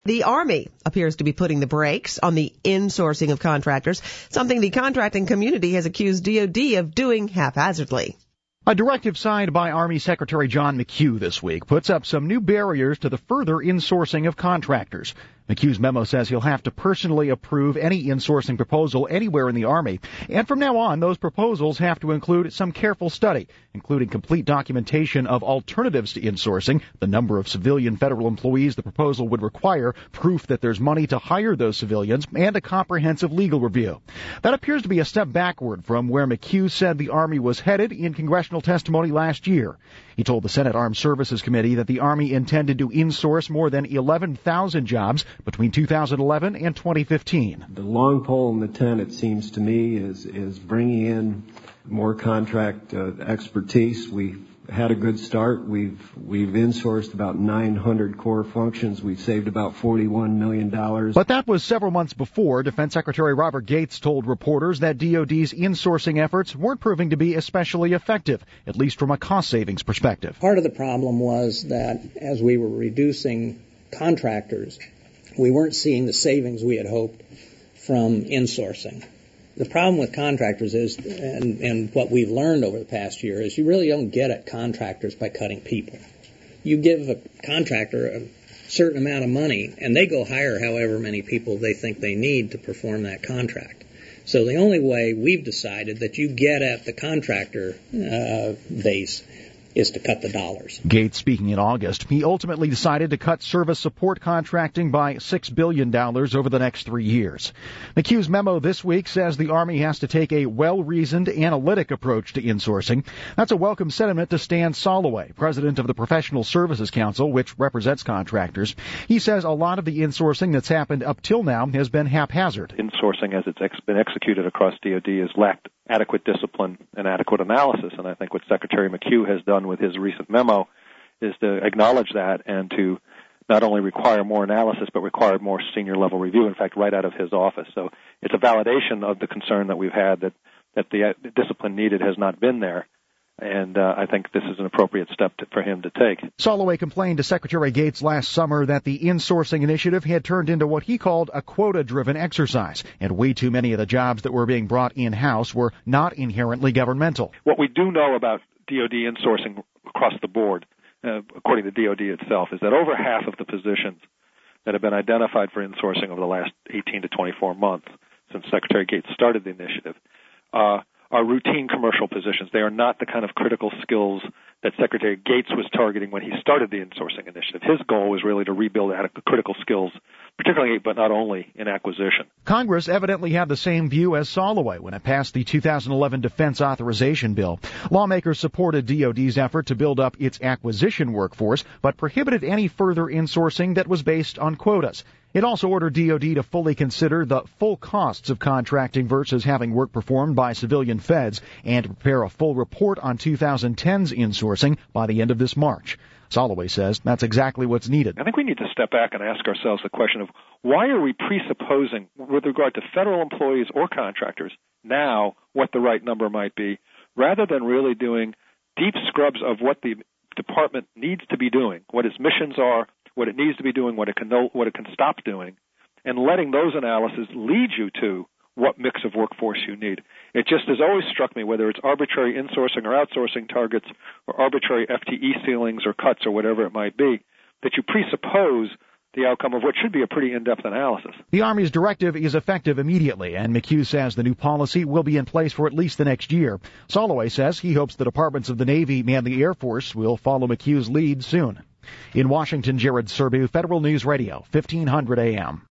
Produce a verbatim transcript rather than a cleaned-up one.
The Army appears to be putting the brakes on the insourcing of contractors, something the contracting community has accused D O D of doing haphazardly. A directive signed by Army Secretary John McHugh this week puts up some new barriers to the further insourcing of contractors. McHugh's memo says he'll have to personally approve any insourcing proposal anywhere in the Army, and from now on, those proposals have to include some careful study, including complete documentation of alternatives to insourcing, the number of civilian federal employees the proposal would require, proof that there's money to hire those civilians, and a comprehensive legal review. That appears to be a step backward from where McHugh said the Army was headed in congressional testimony last year. He told the Senate Armed Services Committee that the Army intended to insource more than eleven thousand jobs between two thousand eleven and twenty fifteen. The long pole in the tent, it seems to me, is is bringing in more contract uh, expertise. We've had a good start. We've we've insourced about nine hundred core functions. We've saved about forty-one million dollars. But that was several months before Defense Secretary Robert Gates told reporters that D O D's insourcing efforts weren't proving to be especially effective, at least from a cost savings perspective. Part of the problem was that as we were reducing contractors, we weren't seeing the savings we had hoped from insourcing. The problem with contractors is, and, and what we've learned over the past year, is you really don't get at contractors by cutting people. You give a contractor a certain amount of money, and they go hire however many people they think they need to perform that contract. So the only way we've decided that you get at the contractor uh, base is to cut the dollars. Gates speaking in August, he ultimately decided to cut service support contracting by six billion dollars over the next three years. McHugh's memo this week says the Army has to take a well-reasoned, analytic approach to insourcing. That's a welcome sentiment to Stan Soloway, president of the Professional Services Council, which represents contractors. He says a lot of the insourcing that's happened up till now has been haphazard. Insourcing, as it's ex- been executed across D O D, has lacked adequate discipline and adequate analysis, and I think what Secretary McHugh has done with his recent memo is to acknowledge that and to not only require more analysis but require more senior level review, in fact, right out of his office. So it's a validation of the concern that we've had that, that the discipline needed has not been there. And uh, I think this is an appropriate step to, for him to take. Soloway complained to Secretary Gates last summer that the insourcing initiative had turned into what he called a quota-driven exercise, and way too many of the jobs that were being brought in-house were not inherently governmental. What we do know about D O D insourcing across the board, uh, according to D O D itself, is that over half of the positions that have been identified for insourcing over the last eighteen to twenty-four months since Secretary Gates started the initiative uh, are routine commercial positions. They are not the kind of critical skills that Secretary Gates was targeting when he started the insourcing initiative. His goal was really to rebuild critical skills, particularly but not only in acquisition. Congress evidently had the same view as Soloway when it passed the two thousand eleven Defense Authorization Bill. Lawmakers supported D O D's effort to build up its acquisition workforce, but prohibited any further insourcing that was based on quotas. It also ordered D O D to fully consider the full costs of contracting versus having work performed by civilian feds and to prepare a full report on two thousand ten's insourcing by the end of this March. Soloway says that's exactly what's needed. I think we need to step back and ask ourselves the question of why are we presupposing, with regard to federal employees or contractors, now what the right number might be, rather than really doing deep scrubs of what the department needs to be doing, what its missions are, what it needs to be doing, what it can know, what it can stop doing, and letting those analyses lead you to what mix of workforce you need. It just has always struck me, whether it's arbitrary insourcing or outsourcing targets or arbitrary F T E ceilings or cuts or whatever it might be, that you presuppose the outcome of what should be a pretty in-depth analysis. The Army's directive is effective immediately, and McHugh says the new policy will be in place for at least the next year. Soloway says he hopes the departments of the Navy and the Air Force will follow McHugh's lead soon. In Washington, Jared Serbu, Federal News Radio, fifteen hundred A M.